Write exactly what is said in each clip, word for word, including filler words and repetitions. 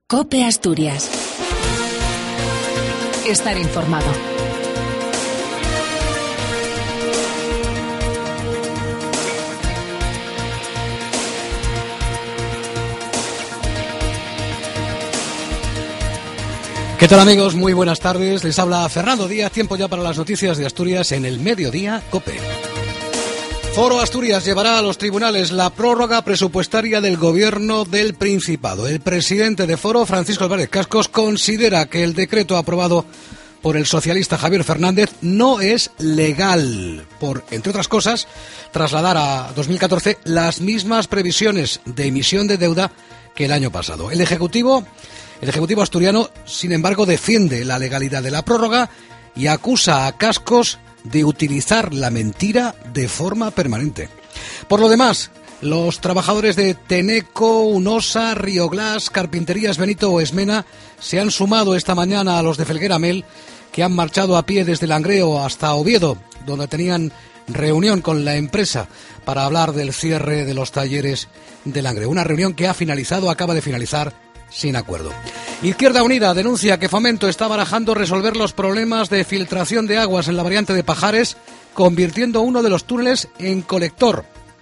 COPE Asturias. Estar informado. ¿Qué tal, amigos? Muy buenas tardes. Les habla Fernando Díaz. Tiempo ya para las noticias de Asturias en el Mediodía COPE. Foro Asturias llevará a los tribunales la prórroga presupuestaria del Gobierno del Principado. El presidente de Foro, Francisco Álvarez Cascos, considera que el decreto aprobado por el socialista Javier Fernández no es legal, por, entre otras cosas, trasladar a dos mil catorce las mismas previsiones de emisión de deuda que el año pasado. El Ejecutivo, el Ejecutivo asturiano, sin embargo, defiende la legalidad de la prórroga y acusa a Cascos de utilizar la mentira de forma permanente. Por lo demás, los trabajadores de Teneco, Unosa, Rioglas, Carpinterías Benito o Esmena se han sumado esta mañana a los de Felguera-Mel, que han marchado a pie desde Langreo hasta Oviedo, donde tenían reunión con la empresa para hablar del cierre de los talleres de Langreo. Una reunión que ha finalizado, acaba de finalizar, sin acuerdo. Izquierda Unida denuncia que Fomento está barajando resolver los problemas de filtración de aguas en la variante de Pajares, convirtiendo uno de los túneles en colector.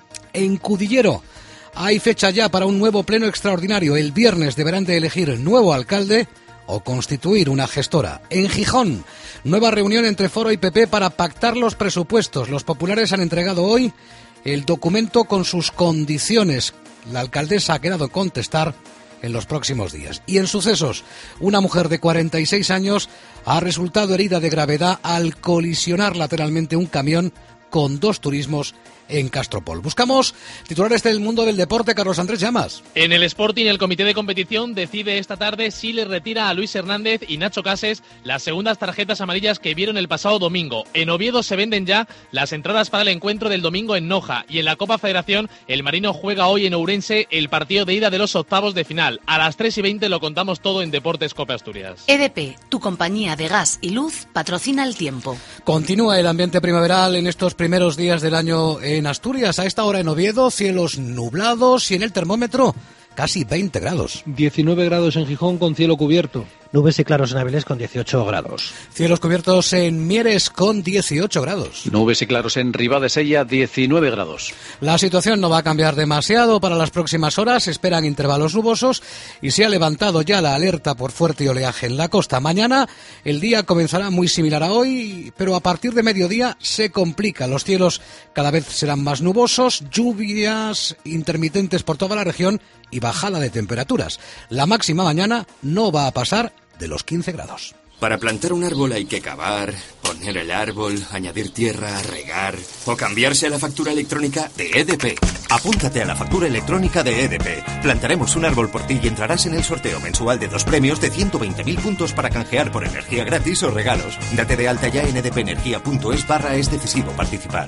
En Cudillero hay fecha ya para un nuevo pleno extraordinario. El viernes deberán de elegir nuevo alcalde o constituir una gestora. En Gijón, nueva reunión entre Foro y P P para pactar los presupuestos. Los populares han entregado hoy el documento con sus condiciones. La alcaldesa ha quedado en contestar en los próximos días. Y en sucesos, una mujer de cuarenta y seis años ha resultado herida de gravedad al colisionar lateralmente un camión con dos turismos en Castropol. Buscamos titulares del mundo del deporte. Carlos Andrés Llamas. En el Sporting, el comité de competición decide esta tarde si le retira a Luis Hernández y Nacho Cases las segundas tarjetas amarillas que vieron el pasado domingo. En Oviedo se venden ya las entradas para el encuentro del domingo en Noja, y en la Copa Federación el Marino juega hoy en Ourense el partido de ida de los octavos de final. A las tres y veinte lo contamos todo en Deportes COPE Asturias. E D P, tu compañía de gas y luz, patrocina el tiempo. Continúa el ambiente primaveral en estos primeros días del año en Asturias. A esta hora en Oviedo, cielos nublados y en el termómetro casi veinte grados. diecinueve grados en Gijón con cielo cubierto. Nubes y claros en Avilés con dieciocho grados. Cielos cubiertos en Mieres con dieciocho grados. Nubes y claros en Ribadesella, diecinueve grados. La situación no va a cambiar demasiado para las próximas horas. Se esperan intervalos nubosos y se ha levantado ya la alerta por fuerte oleaje en la costa. Mañana el día comenzará muy similar a hoy, pero a partir de mediodía se complica. Los cielos cada vez serán más nubosos, lluvias intermitentes por toda la región y bajada de temperaturas. La máxima mañana no va a pasar de los quince grados. Para plantar un árbol hay que cavar, poner el árbol, añadir tierra, regar o cambiarse a la factura electrónica de E D P. Apúntate a la factura electrónica de E D P. Plantaremos un árbol por ti y entrarás en el sorteo mensual de dos premios de ciento veinte mil puntos para canjear por energía gratis o regalos. Date de alta ya en edpenergia.es barra es decisivo participar.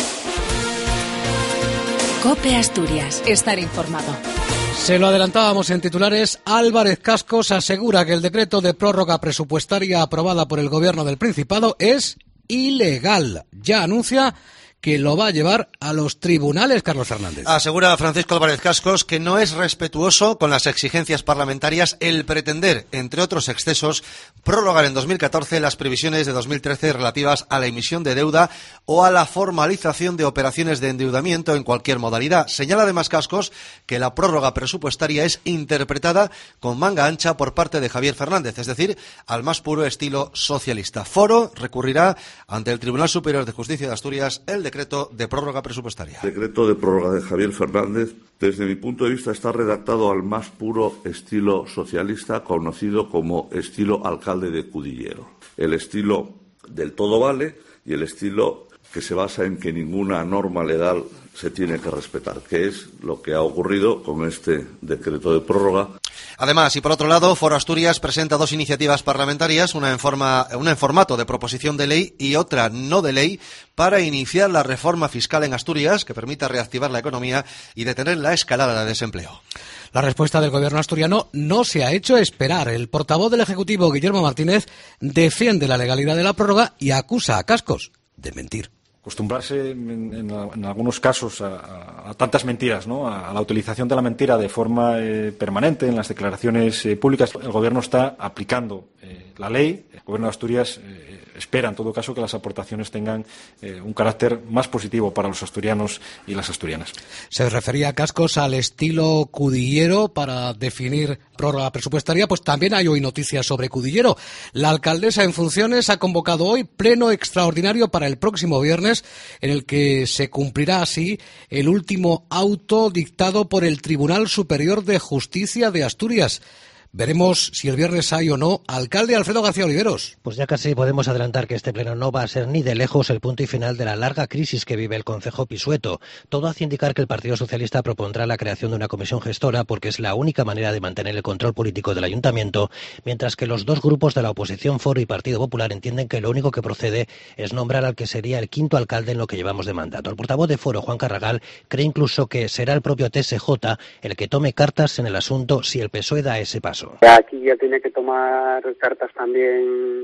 COPE Asturias. Estar informado. Se lo adelantábamos en titulares. Álvarez Cascos asegura que el decreto de prórroga presupuestaria aprobada por el Gobierno del Principado es ilegal. Ya anuncia que lo va a llevar a los tribunales, Carlos Fernández. Asegura Francisco Álvarez Cascos que no es respetuoso con las exigencias parlamentarias el pretender, entre otros excesos, prorrogar en dos mil catorce las previsiones de dos mil trece relativas a la emisión de deuda o a la formalización de operaciones de endeudamiento en cualquier modalidad. Señala además Cascos que la prórroga presupuestaria es interpretada con manga ancha por parte de Javier Fernández, es decir, al más puro estilo socialista. Foro recurrirá ante el Tribunal Superior de Justicia de Asturias el decreto de prórroga presupuestaria. El decreto de prórroga de Javier Fernández, desde mi punto de vista, está redactado al más puro estilo socialista, conocido como estilo alcalde de Cudillero. El estilo del todo vale y el estilo que se basa en que ninguna norma legal se tiene que respetar, que es lo que ha ocurrido con este decreto de prórroga. Además, y por otro lado, Foro Asturias presenta dos iniciativas parlamentarias, una en, forma, una en formato de proposición de ley y otra no de ley, para iniciar la reforma fiscal en Asturias que permita reactivar la economía y detener la escalada de desempleo. La respuesta del gobierno asturiano no se ha hecho esperar. El portavoz del Ejecutivo, Guillermo Martínez, defiende la legalidad de la prórroga y acusa a Cascos de mentir. acostumbrarse en, en, en algunos casos a, a, a tantas mentiras, ¿no? A, a la utilización de la mentira de forma eh, permanente en las declaraciones eh, públicas. El Gobierno está aplicando eh, la ley. El Gobierno de Asturias eh, espera, en todo caso, que las aportaciones tengan eh, un carácter más positivo para los asturianos y las asturianas. Se refería, Cascos, al estilo Cudillero para definir prórroga presupuestaria. Pues también hay hoy noticias sobre Cudillero. La alcaldesa en funciones ha convocado hoy pleno extraordinario para el próximo viernes, en el que se cumplirá así el último auto dictado por el Tribunal Superior de Justicia de Asturias. Veremos si el viernes hay o no. Alcalde Alfredo García Oliveros. Pues ya casi podemos adelantar que este pleno no va a ser ni de lejos el punto y final de la larga crisis que vive el concejo Pisueto. Todo hace indicar que el Partido Socialista propondrá la creación de una comisión gestora porque es la única manera de mantener el control político del ayuntamiento, mientras que los dos grupos de la oposición, Foro y Partido Popular, entienden que lo único que procede es nombrar al que sería el quinto alcalde en lo que llevamos de mandato. El portavoz de Foro, Juan Carragal, cree incluso que será el propio T S J el que tome cartas en el asunto si el P S O E da ese paso. Aquí ya tiene que tomar cartas también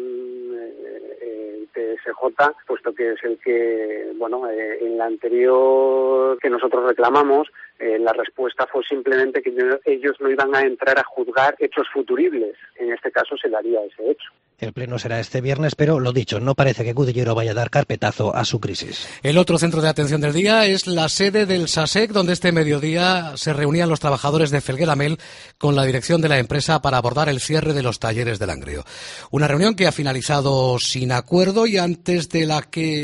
el T S J, puesto que es el que, bueno, eh, en la anterior que nosotros reclamamos, eh, la respuesta fue simplemente que ellos no iban a entrar a juzgar hechos futuribles. En este caso se daría ese hecho. El pleno será este viernes, pero lo dicho, no parece que Cudillero vaya a dar carpetazo a su crisis. El otro centro de atención del día es la sede del SASEC, donde este mediodía se reunían los trabajadores de Felguera-Mel con la dirección de la empresa para abordar el cierre de los talleres de Langreo. Una reunión que ha finalizado sin acuerdo y antes de la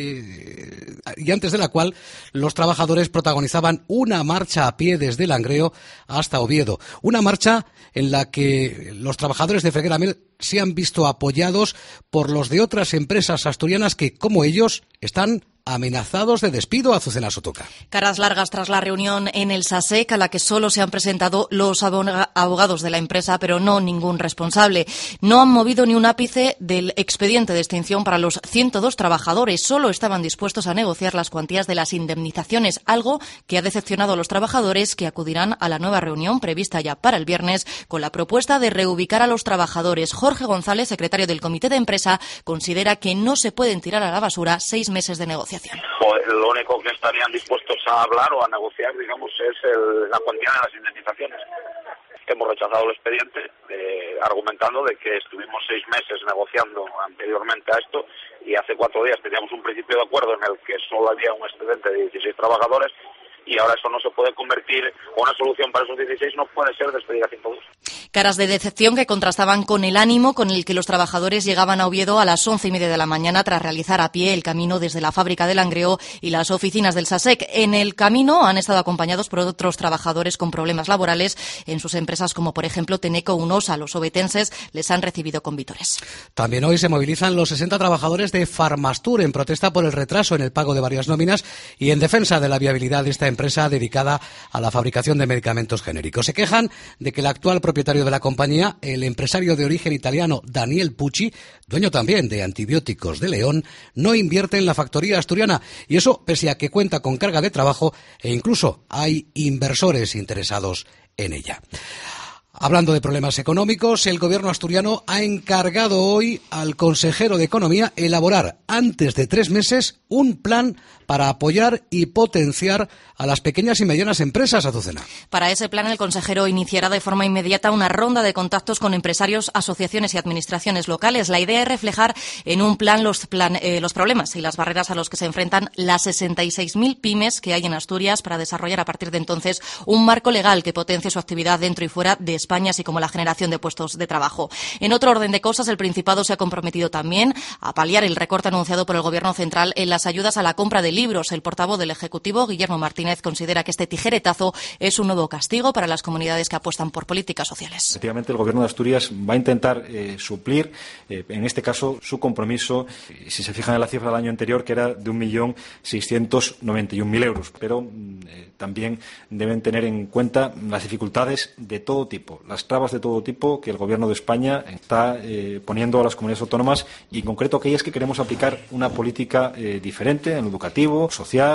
que y antes de la cual los trabajadores protagonizaban una marcha a pie desde Langreo hasta Oviedo. Una marcha en la que los trabajadores de Felguera-Mel se han visto apoyados por los de otras empresas asturianas que, como ellos, están amenazados de despido. Azucena Sotoca. Caras largas tras la reunión en el SASEC, a la que solo se han presentado los abogados de la empresa, pero no ningún responsable. No han movido ni un ápice del expediente de extinción para los ciento dos trabajadores. Solo estaban dispuestos a negociar las cuantías de las indemnizaciones, algo que ha decepcionado a los trabajadores, que acudirán a la nueva reunión prevista ya para el viernes con la propuesta de reubicar a los trabajadores. Jorge González, secretario del Comité de Empresa, considera que no se pueden tirar a la basura seis meses de negociación. Pues lo único que estarían dispuestos a hablar o a negociar, digamos, es el, la cuantía de las indemnizaciones. Hemos rechazado el expediente eh, argumentando de que estuvimos seis meses negociando anteriormente a esto y hace cuatro días teníamos un principio de acuerdo en el que solo había un excedente de dieciséis trabajadores y ahora eso no se puede convertir, una solución para esos dieciséis no puede ser despedir a ciento dos. Caras de decepción que contrastaban con el ánimo con el que los trabajadores llegaban a Oviedo a las once y media de la mañana tras realizar a pie el camino desde la fábrica de Langreo y las oficinas del SASEC. En el camino han estado acompañados por otros trabajadores con problemas laborales en sus empresas, como por ejemplo Teneco Unosa. Los obetenses les han recibido con vítores. También hoy se movilizan los sesenta trabajadores de Farmastur en protesta por el retraso en el pago de varias nóminas y en defensa de la viabilidad de esta empresa dedicada a la fabricación de medicamentos genéricos. Se quejan de que el actual propietario de la compañía, el empresario de origen italiano Daniel Pucci, dueño también de Antibióticos de León, no invierte en la factoría asturiana, y eso pese a que cuenta con carga de trabajo e incluso hay inversores interesados en ella. Hablando de problemas económicos, el gobierno asturiano ha encargado hoy al consejero de Economía elaborar antes de tres meses un plan para apoyar y potenciar a las pequeñas y medianas empresas, Azucena. Para ese plan, el consejero iniciará de forma inmediata una ronda de contactos con empresarios, asociaciones y administraciones locales. La idea es reflejar en un plan los, plan, eh, los problemas y las barreras a los que se enfrentan las sesenta y seis mil pymes que hay en Asturias para desarrollar a partir de entonces un marco legal que potencie su actividad dentro y fuera de España, así como la generación de puestos de trabajo. En otro orden de cosas, el Principado se ha comprometido también a paliar el recorte anunciado por el Gobierno central en las ayudas a la compra de libros. El portavoz del Ejecutivo, Guillermo Martínez, considera que este tijeretazo es un nuevo castigo para las comunidades que apuestan por políticas sociales. Efectivamente, el Gobierno de Asturias va a intentar eh, suplir, eh, en este caso, su compromiso, eh, si se fijan en la cifra del año anterior, que era de un millón seiscientos noventa y un mil euros. Pero eh, también deben tener en cuenta las dificultades de todo tipo, las trabas de todo tipo que el Gobierno de España está eh, poniendo a las comunidades autónomas, y en concreto aquellas que queremos aplicar una política eh, diferente en lo educativo, social.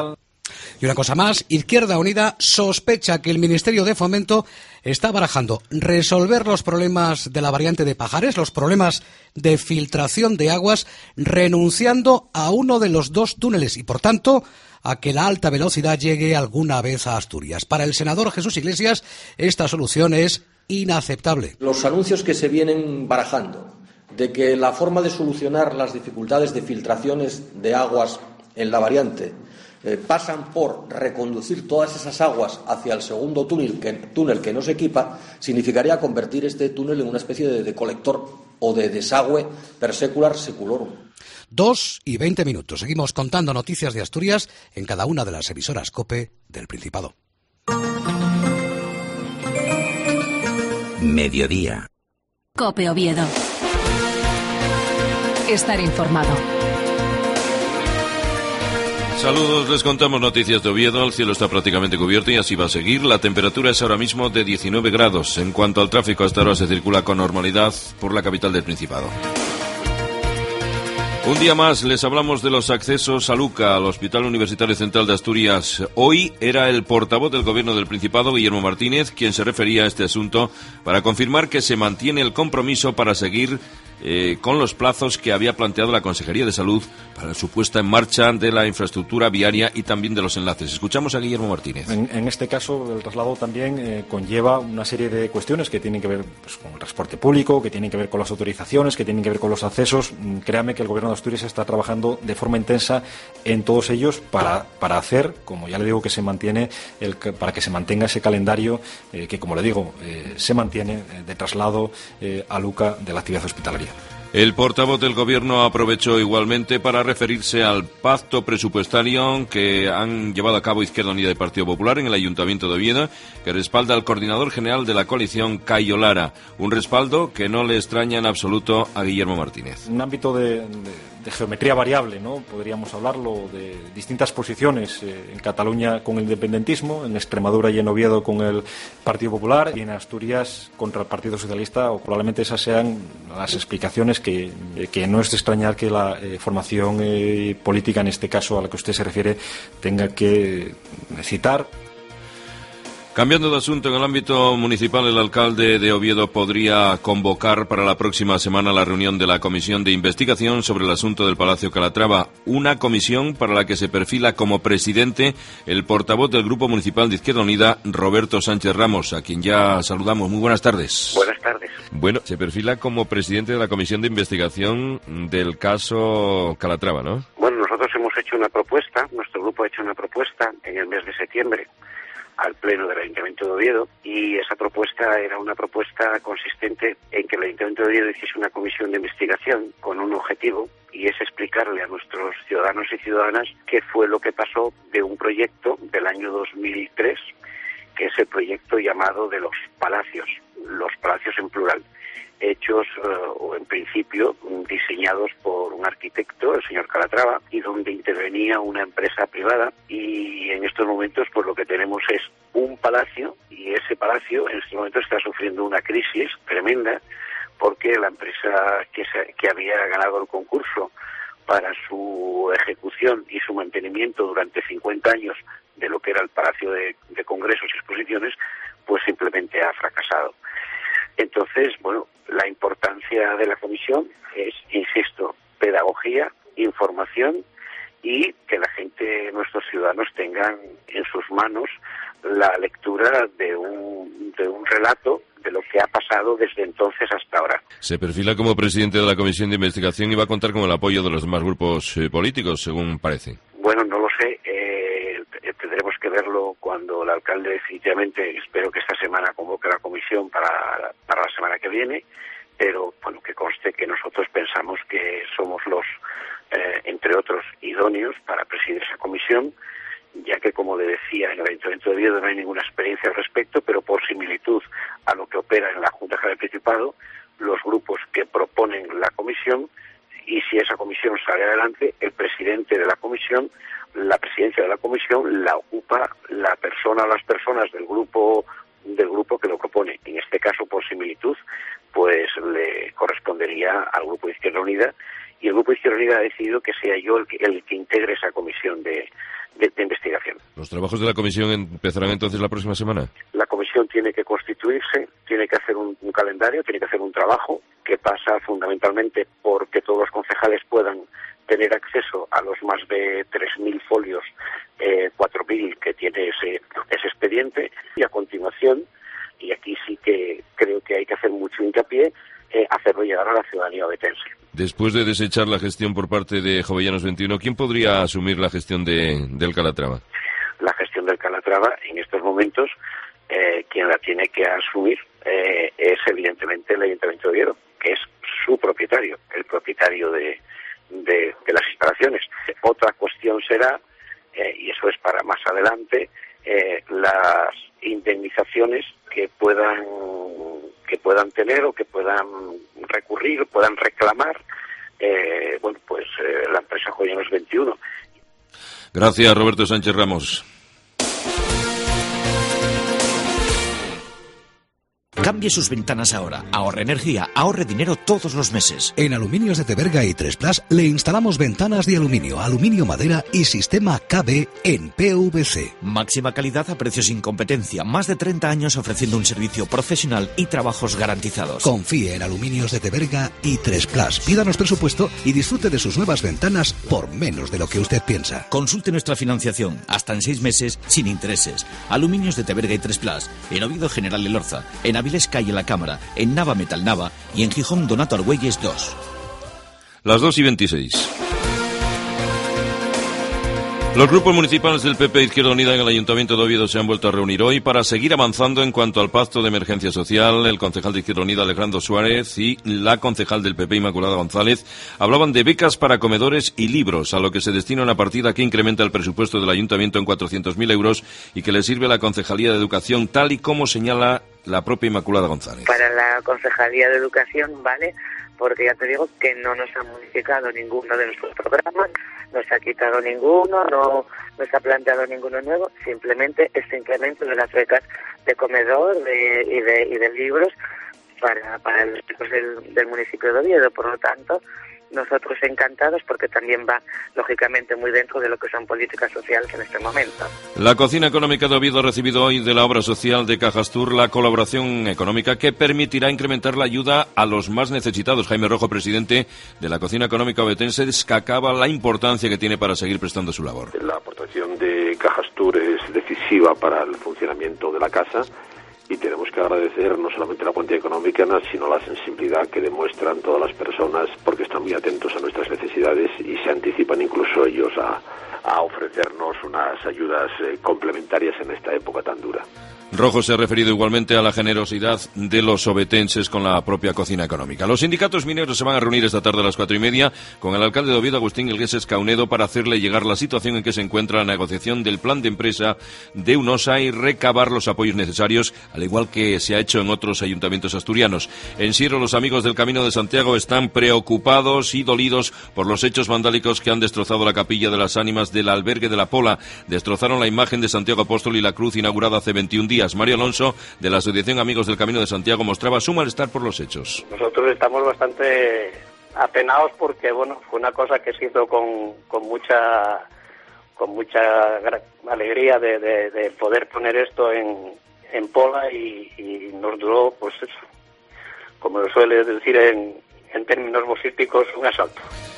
Y una cosa más, Izquierda Unida sospecha que el Ministerio de Fomento está barajando resolver los problemas de la variante de Pajares, los problemas de filtración de aguas, renunciando a uno de los dos túneles y, por tanto, a que la alta velocidad llegue alguna vez a Asturias. Para el senador Jesús Iglesias, esta solución es inaceptable. Los anuncios que se vienen barajando de que la forma de solucionar las dificultades de filtraciones de aguas en la variante eh, pasan por reconducir todas esas aguas hacia el segundo túnel que, túnel que no se equipa, significaría convertir este túnel en una especie de, de colector o de desagüe per secular seculorum. Dos y veinte minutos. Seguimos contando noticias de Asturias en cada una de las emisoras COPE del Principado. Mediodía. COPE Oviedo. Estar informado. Saludos, les contamos noticias de Oviedo. El cielo está prácticamente cubierto y así va a seguir. La temperatura es ahora mismo de diecinueve grados. En cuanto al tráfico, hasta ahora se circula con normalidad por la capital del Principado. Un día más les hablamos de los accesos a Luca, al Hospital Universitario Central de Asturias. Hoy era el portavoz del Gobierno del Principado, Guillermo Martínez, quien se refería a este asunto para confirmar que se mantiene el compromiso para seguir eh, con los plazos que había planteado la Consejería de Salud para su puesta en marcha de la infraestructura viaria y también de los enlaces. Escuchamos a Guillermo Martínez. En, en este caso, el traslado también eh, conlleva una serie de cuestiones que tienen que ver pues, con el transporte público, que tienen que ver con las autorizaciones, que tienen que ver con los accesos. Créame que el Gobierno de Asturias está trabajando de forma intensa en todos ellos para, para hacer, como ya le digo, que se mantiene el, para que se mantenga ese calendario eh, que, como le digo, eh, se mantiene eh, de traslado eh, a Luca de la actividad hospitalaria. El portavoz del Gobierno aprovechó igualmente para referirse al pacto presupuestario que han llevado a cabo Izquierda Unida y Partido Popular en el Ayuntamiento de Oviedo, que respalda al coordinador general de la coalición, Cayo Lara. Un respaldo que no le extraña en absoluto a Guillermo Martínez. Un ámbito de, de, de geometría variable, ¿no? Podríamos hablarlo de distintas posiciones eh, en Cataluña con el independentismo, en Extremadura y en Oviedo con el Partido Popular y en Asturias contra el Partido Socialista, o probablemente esas sean las explicaciones Que, que no es de extrañar que la eh, formación eh, política, en este caso a la que usted se refiere, tenga que citar. Cambiando de asunto, en el ámbito municipal, el alcalde de Oviedo podría convocar para la próxima semana la reunión de la Comisión de Investigación sobre el asunto del Palacio Calatrava, una comisión para la que se perfila como presidente el portavoz del Grupo Municipal de Izquierda Unida, Roberto Sánchez Ramos, a quien ya saludamos. Muy buenas tardes. Buenas tardes. Bueno, se perfila como presidente de la Comisión de Investigación del caso Calatrava, ¿no? Bueno, nosotros hemos hecho una propuesta, nuestro grupo ha hecho una propuesta en el mes de septiembre al Pleno del Ayuntamiento de Oviedo, y esa propuesta era una propuesta consistente en que el Ayuntamiento de Oviedo hiciese una comisión de investigación con un objetivo, y es explicarle a nuestros ciudadanos y ciudadanas qué fue lo que pasó de un proyecto del año dos mil tres, que es el proyecto llamado de los palacios, los palacios en plural, hechos uh, o en principio diseñados por un arquitecto, el señor Calatrava, y donde intervenía una empresa privada, y en estos momentos pues lo que tenemos es un palacio, y ese palacio en estos momentos está sufriendo una crisis tremenda porque la empresa que, se, que había ganado el concurso para su ejecución y su mantenimiento durante cincuenta años de lo que era el Palacio de, de Congresos y Exposiciones, pues simplemente ha fracasado. Entonces, bueno, la importancia de la comisión es, insisto, pedagogía, información y que la gente, nuestros ciudadanos, tengan en sus manos la lectura de un, de un relato de lo que ha pasado desde entonces hasta ahora. Se perfila como presidente de la Comisión de Investigación y va a contar con el apoyo de los demás grupos eh, políticos, según parece. Bueno, no lo sé. Eh, tendremos que verlo cuando el alcalde definitivamente, espero que esta semana convoque la comisión para, para la semana que viene, pero bueno, que conste que nosotros pensamos que somos los, eh, entre otros, idóneos para presidir esa comisión, ya que, como le decía, en el Ayuntamiento de Oviedo no hay ninguna experiencia al respecto, pero por similitud a lo que opera en la Junta General del Principado, los grupos que proponen la comisión, y si esa comisión sale adelante, el presidente de la comisión, la presidencia de la comisión la ocupa la persona o las personas del grupo del grupo que lo propone. En este caso, por similitud, pues le correspondería al Grupo de Izquierda Unida, y el Grupo Izquierda Unida ha decidido que sea yo el que, el que integre esa comisión de, de, de investigación. ¿Los trabajos de la comisión empezarán entonces la próxima semana? La comisión tiene que constituirse, tiene que hacer un, un calendario, tiene que hacer un trabajo que pasa fundamentalmente por que todos los concejales puedan tener acceso a los más de tres mil folios, eh, cuatro mil que tiene ese, ese expediente, y a continuación, y aquí sí que creo que hay que hacer mucho hincapié, eh, hacerlo llegar a la ciudadanía obetense. Después de desechar la gestión por parte de Jovellanos veintiuno, ¿quién podría asumir la gestión de, del Calatrava? La gestión del Calatrava, en estos momentos, eh, quien la tiene que asumir eh, es evidentemente el Ayuntamiento de Oviedo, que es su propietario, el propietario de, de, de las instalaciones. Otra cuestión será, eh, y eso es para más adelante, eh, las indemnizaciones que puedan que puedan tener o que puedan recurrir, puedan reclamar, eh, bueno, pues eh, la empresa Jovellanos veintiuno. Gracias, Roberto Sánchez Ramos. Cambie sus ventanas ahora. Ahorre energía, ahorre dinero todos los meses. En Aluminios de Teberga y tres Plus le instalamos ventanas de aluminio, aluminio madera y sistema K B en P V C. Máxima calidad a precios sin competencia. Más de treinta años ofreciendo un servicio profesional y trabajos garantizados. Confíe en Aluminios de Teberga y tres Plus. Pídanos presupuesto y disfrute de sus nuevas ventanas por menos de lo que usted piensa. Consulte nuestra financiación, hasta en seis meses, sin intereses. Aluminios de Teberga y tres Plus. En Oviedo General Elorza. En Avilés Calle La Cámara, en Nava Metal Nava y en Gijón Donato Argüelles dos. Las dos y veintiséis. Los grupos municipales del P P e Izquierda Unida en el Ayuntamiento de Oviedo se han vuelto a reunir hoy para seguir avanzando en cuanto al pacto de emergencia social. El concejal de Izquierda Unida, Alejandro Suárez, y la concejal del P P, Inmaculada González, hablaban de becas para comedores y libros, a lo que se destina una partida que incrementa el presupuesto del Ayuntamiento en cuatrocientos mil euros y que le sirve a la Concejalía de Educación, tal y como señala la propia Inmaculada González. Para la Concejalía de Educación, vale, porque ya te digo que no nos ha modificado ninguno de nuestros programas, no se ha quitado ninguno, no, no se ha planteado ninguno nuevo, simplemente este incremento de las becas de comedor de, y, de, y de libros para, para los chicos del, del municipio de Oviedo. Por lo tanto, nosotros encantados porque también va, lógicamente, muy dentro de lo que son políticas sociales en este momento. La Cocina Económica de Oviedo ha recibido hoy de la obra social de Cajastur la colaboración económica que permitirá incrementar la ayuda a los más necesitados. Jaime Rojo, presidente de la Cocina Económica obetense, destacaba la importancia que tiene para seguir prestando su labor. La aportación de Cajastur es decisiva para el funcionamiento de la casa. Y tenemos que agradecer no solamente la cuantía económica, sino la sensibilidad que demuestran todas las personas, porque están muy atentos a nuestras necesidades y se anticipan incluso ellos a, a ofrecernos unas ayudas eh, complementarias en esta época tan dura. Rojo se ha referido igualmente a la generosidad de los obetenses con la propia Cocina Económica. Los sindicatos mineros se van a reunir esta tarde a las cuatro y media con el alcalde de Oviedo, Agustín Elgueses Caunedo, para hacerle llegar la situación en que se encuentra la negociación del plan de empresa de UNOSA y recabar los apoyos necesarios, al igual que se ha hecho en otros ayuntamientos asturianos. En Siero, los amigos del Camino de Santiago están preocupados y dolidos por los hechos vandálicos que han destrozado la capilla de las ánimas del albergue de la Pola. Destrozaron la imagen de Santiago Apóstol y la cruz inaugurada hace veintiún días. Mario Alonso, de la Asociación Amigos del Camino de Santiago, mostraba su malestar por los hechos. Nosotros estamos bastante apenados porque, bueno, fue una cosa que se hizo con, con mucha con mucha alegría de, de, de poder poner esto en, en Pola y, y nos duró, pues eso, como lo suele decir en, en términos vocísticos, un asalto.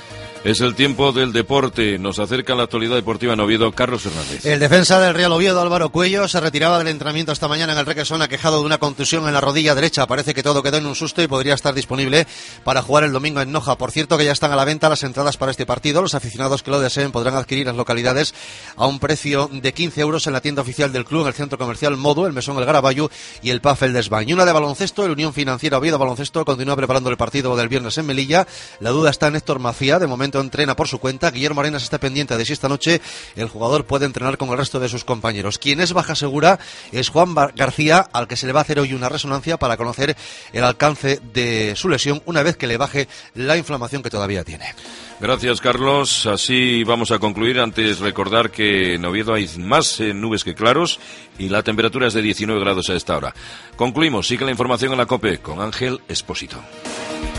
Es el tiempo del deporte. Nos acerca la actualidad deportiva en Oviedo, Carlos Fernández. El defensa del Real Oviedo, Álvaro Cuello, se retiraba del entrenamiento esta mañana en el Requesón, aquejado de una contusión en la rodilla derecha. Parece que todo quedó en un susto y podría estar disponible para jugar el domingo en Noja. Por cierto, que ya están a la venta las entradas para este partido. Los aficionados que lo deseen podrán adquirir las localidades a un precio de quince euros en la tienda oficial del club, en el centro comercial Modo, el Mesón El Garaballo y el P A F El Desván. Y una de baloncesto, el Unión Financiera Oviedo Baloncesto continúa preparando el partido del viernes en Melilla. La duda está en Héctor Macía, de momento entrena por su cuenta. Guillermo Arenas está pendiente de si esta noche el jugador puede entrenar con el resto de sus compañeros. Quien es baja segura es Juan García, al que se le va a hacer hoy una resonancia para conocer el alcance de su lesión una vez que le baje la inflamación que todavía tiene. Gracias, Carlos. Así vamos a concluir. Antes recordar que en Oviedo hay más eh, nubes que claros y la temperatura es de diecinueve grados a esta hora. Concluimos. Sigue la información en la COPE con Ángel Expósito.